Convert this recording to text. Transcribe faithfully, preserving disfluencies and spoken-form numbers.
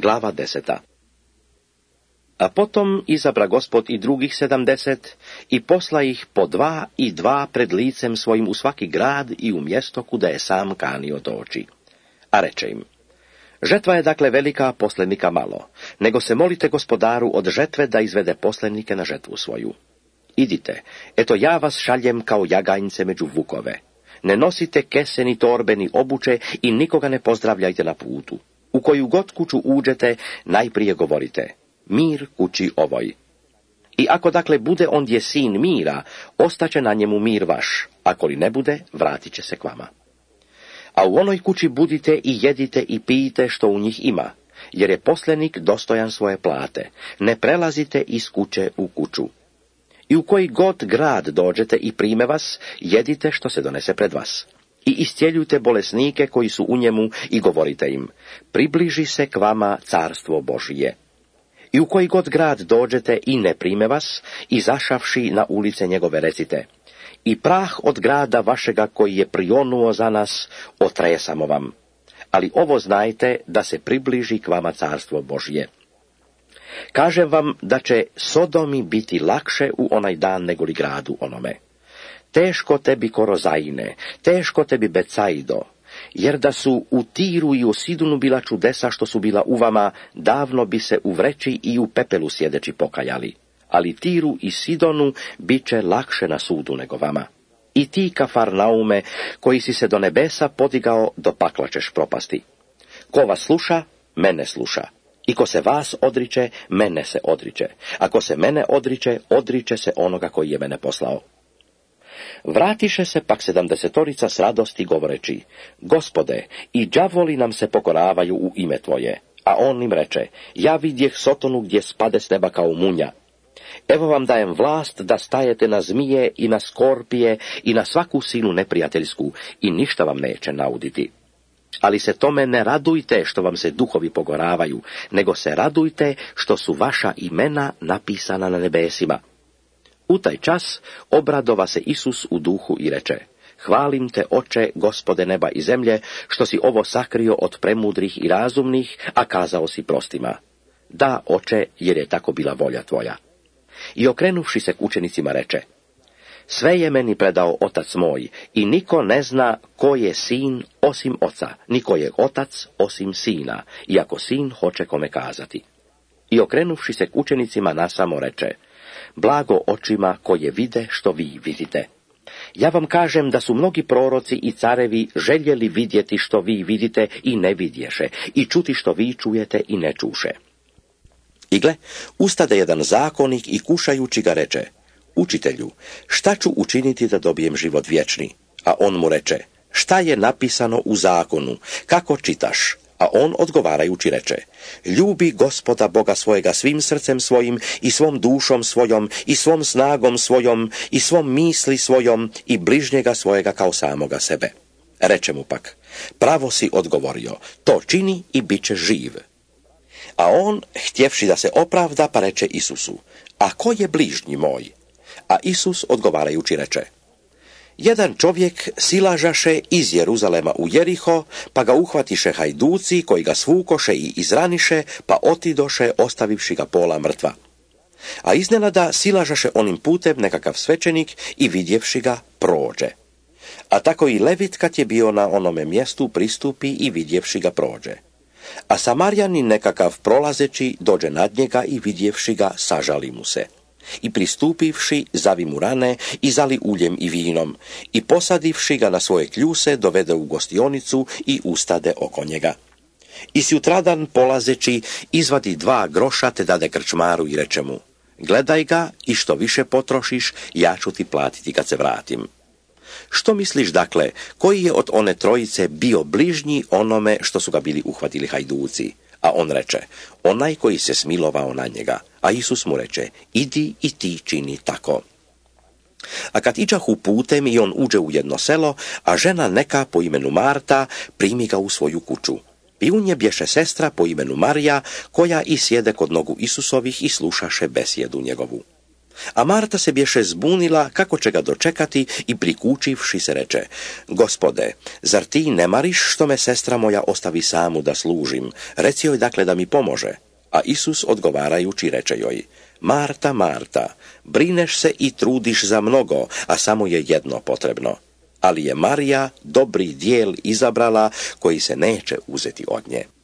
Glava deseta. A potom izabra Gospod i drugih sedamdeset i posla ih po dva i dva pred licem svojim u svaki grad i u mjesto kuda je sam kanio doći. A reče im: Žetva je dakle velika, poslenika malo, nego se molite Gospodaru od žetve da izvede poslenike na žetvu svoju. Idite, eto ja vas šaljem kao jaganjce među vukove. Ne nosite kese ni torbe ni obuče i nikoga ne pozdravljajte na putu. U koju god kuću uđete, najprije govorite: mir kući ovoj. I ako dakle bude ondje sin mira, ostaće na njemu mir vaš, ako li ne bude, vratit će se k vama. A u onoj kući budite i jedite i pijite što u njih ima, jer je poslenik dostojan svoje plate. Ne prelazite iz kuće u kuću. I u koji god grad dođete i prime vas, jedite što se donese pred vas. I iscijeljujte bolesnike koji su u njemu i govorite im: približi se k vama carstvo Božije. I u koji god grad dođete i ne prime vas, izašavši na ulice njegove recite: i prah od grada vašega koji je prionuo za nas, otresamo vam. Ali ovo znajte, da se približi k vama carstvo Božje. Kažem vam da će Sodomi biti lakše u onaj dan nego li gradu onome. Teško tebi Korozajine, teško tebi Becaido, jer da su u Tiru i u Sidonu bila čudesa što su bila u vama, davno bi se u vreći i u pepelu sjedeći pokajali. Ali Tiru i Sidonu bit će lakše na sudu nego vama. I ti, Kafarnaume, koji si se do nebesa podigao, do pakla ćeš propasti. Ko vas sluša, mene sluša. I ko se vas odriče, mene se odriče. Ako se mene odriče, odriče se onoga koji je mene poslao. Vratiše se pak sedamdesetorica s radosti govoreći: Gospode, i đavoli nam se pokoravaju u ime tvoje. A on im reče: ja vidjeh Sotonu gdje spade s neba kao munja. Evo vam dajem vlast da stajete na zmije i na skorpije i na svaku silu neprijateljsku i ništa vam neće nauditi. Ali se tome ne radujte što vam se duhovi pogoravaju, nego se radujte što su vaša imena napisana na nebesima. U taj čas obradova se Isus u duhu i reče: hvalim te, Oče, Gospode neba i zemlje, što si ovo sakrio od premudrih i razumnih, a kazao si prostima. Da, Oče, jer je tako bila volja tvoja. I okrenuvši se k učenicima reče: sve je meni predao Otac moj, i niko ne zna ko je sin osim Oca, niko je Otac osim Sina, iako Sin hoće kome kazati. I okrenuvši se k učenicima nasamo reče: blago očima koje vide što vi vidite. Ja vam kažem da su mnogi proroci i carevi željeli vidjeti što vi vidite i ne vidješe, i čuti što vi čujete i ne čuše. I gle, ustade jedan zakonik i kušajući ga reče: učitelju, šta ću učiniti da dobijem život vječni? A on mu reče: šta je napisano u zakonu, kako čitaš? A on odgovarajući reče: ljubi Gospoda Boga svojega svim srcem svojim i svom dušom svojom i svom snagom svojom i svom misli svojom i bližnjega svojega kao samoga sebe. Reče mu pak: pravo si odgovorio, to čini i bit će živ. A on, htjevši da se opravda, pa reče Isusu: a ko je bližnji moj? A Isus odgovarajući reče: jedan čovjek silažaše iz Jeruzalema u Jeriho, pa ga uhvatiše hajduci koji ga svukoše i izraniše, pa otidoše ostavivši ga pola mrtva. A iznenada silažaše onim putem nekakav svećenik i vidjevši ga prođe. A tako i Levit kad je bio na onome mjestu pristupi i vidjevši ga prođe. A Samarjanin nekakav prolazeći dođe nad njega i vidjevši ga sažali mu se. I pristupivši, zavi mu rane i zali uljem i vinom, i posadivši ga na svoje kljuse, dovede u gostionicu i ustade oko njega. I sutradan polazeći, izvadi dva groša te dade krčmaru i reče mu: gledaj ga i što više potrošiš, ja ću ti platiti kad se vratim. Što misliš dakle, koji je od one trojice bio bližnji onome što su ga bili uhvatili hajduci? A on reče: onaj koji se smilovao na njega. A Isus mu reče: idi i ti čini tako. A kad iđahu putem i on uđe u jedno selo, a žena neka po imenu Marta primi ga u svoju kuću. I u nje bješe sestra po imenu Marija, koja i sjede kod nogu Isusovih i slušaše besjedu njegovu. A Marta se bješe zbunila kako će ga dočekati i prikučivši se reče: Gospode, zar ti ne mariš što me sestra moja ostavi samu da služim? Reci joj dakle da mi pomože. A Isus odgovarajući reče joj: Marta, Marta, brineš se i trudiš za mnogo, a samo je jedno potrebno. Ali je Marija dobri dijel izabrala koji se neće uzeti od nje.